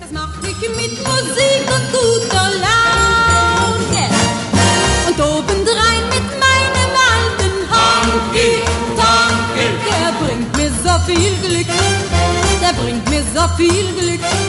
Das mach ich mit Musik und guter Laune. Und obendrein mit meinem alten Honky Tonk. Der bringt mir so viel Glück, der bringt mir so viel Glück.